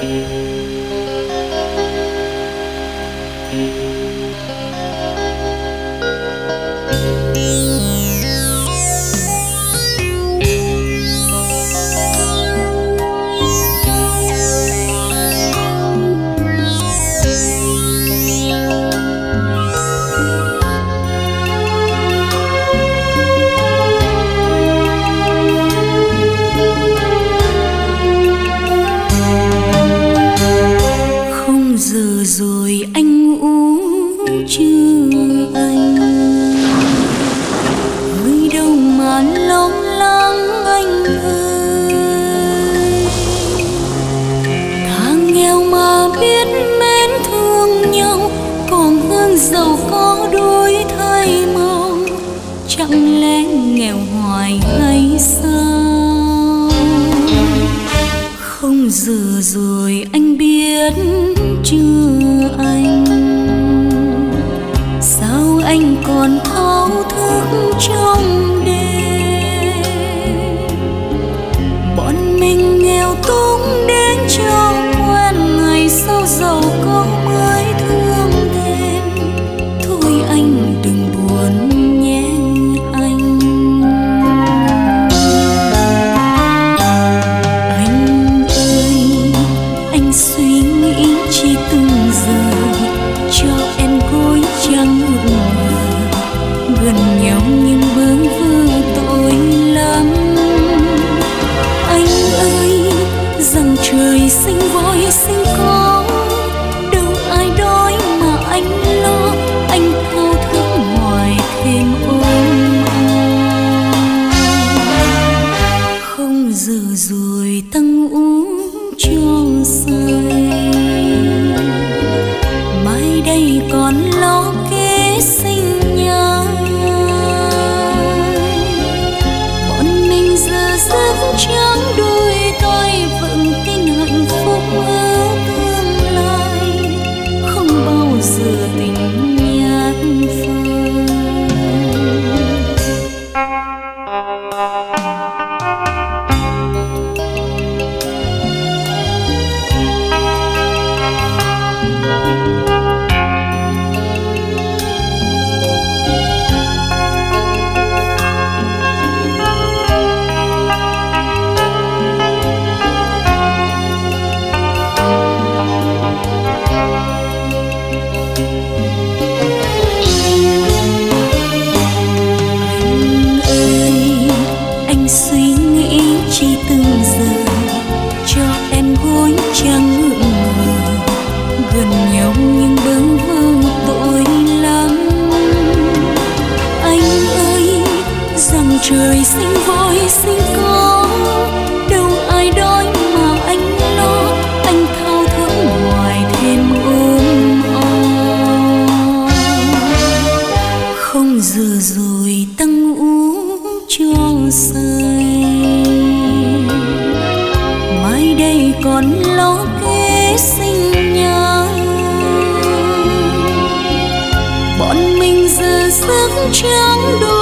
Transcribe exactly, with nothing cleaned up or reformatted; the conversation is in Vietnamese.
Rồi anh ngủ chưa anh, người đâu mà lo lắng anh ơi. Thang nghèo mà biết mến thương nhau, còn hương giàu có đôi thay mong. Chẳng lẽ nghèo hoài hay sao? Không giờ rồi anh biết chưa anh, sao anh còn thao thức trong đêm. Bọn mình nghèo túng đến cho quen, ngày sau giàu có mới thương thêm. Thôi anh đừng buồn nhé anh. Anh ơi, anh suy nghĩ chỉ từng giờ cho em gối trắng ngủ, gần nhau nhưng bướng vơ tội lắm. Anh ơi, rằng trời sinh voi sinh có, đâu ai đói mà anh lo. Anh thao thức hoài thêm ôm ôm. Không giờ rồi ta ngủ cho say, mai đây còn lo kế sinh nhai. Bọn mình giờ giấc trắng đôi tay, vững tin hạnh phúc ở tương lai, không bao giờ tình nhạt phai. Suy nghĩ chỉ từng giờ cho em gối trắng ngựa, gần nhau nhưng bâng vơ tội lắm. Anh ơi, rằng trời sinh voi sinh có, đâu ai đói mà anh lo. Anh thao thức hoài thêm ôm ôm. Không giờ rồi ta ngủ cho say, mai đây còn lo kế sinh nhai. Bọn mình giờ giấc trắng đôi